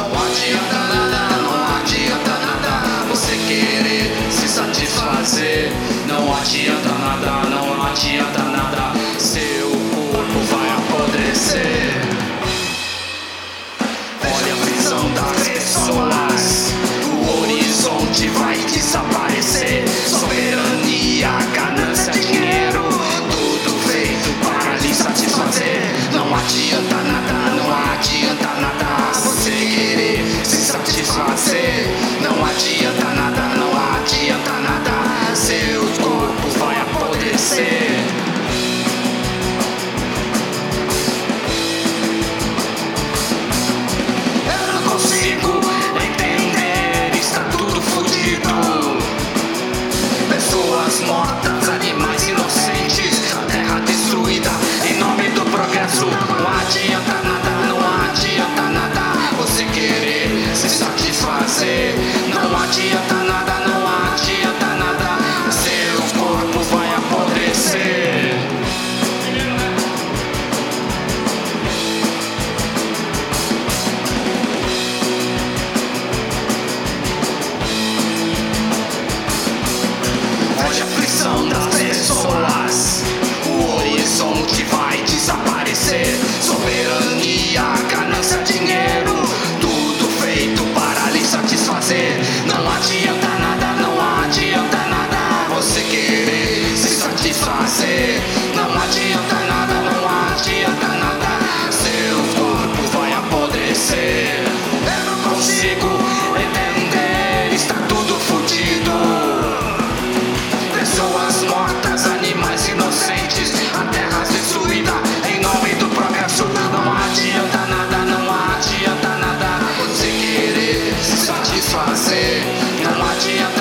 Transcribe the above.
Não adianta nada, não adianta nada você querer se satisfazer. Não adianta nada, não adianta nada, seu corpo vai apodrecer. Olha a prisão das pessoas, o horizonte vai desaparecer. Soberania, ganância, dinheiro, tudo feito para lhe satisfazer. Não adianta nada, não adianta nada você querer se satisfazer. Não adianta nada, não adianta nada, seu corpo vai apodrecer. Eu não consigo entender, está tudo fudido. Pessoas mortas, animais inocentes, a terra destruída em nome do progresso. Não adianta nada, não adianta nada você querer se satisfazer. Não adianta nada, não adianta nada, seu corpo vai apodrecer. Olha a aflição das pessoas, o horizonte vai desaparecer. Soberania, ganância, dinheiro, tudo feito para lhe satisfazer. Não adianta nada, não adianta nada você querer se satisfazer. Não adianta nada, não adianta nada, seu corpo vai apodrecer. Eu não consigo entender, está tudo fudido. Pessoas mortas, animais inocentes, a terra destruída em nome do progresso. Não adianta nada, não adianta nada você querer se satisfazer. Não adianta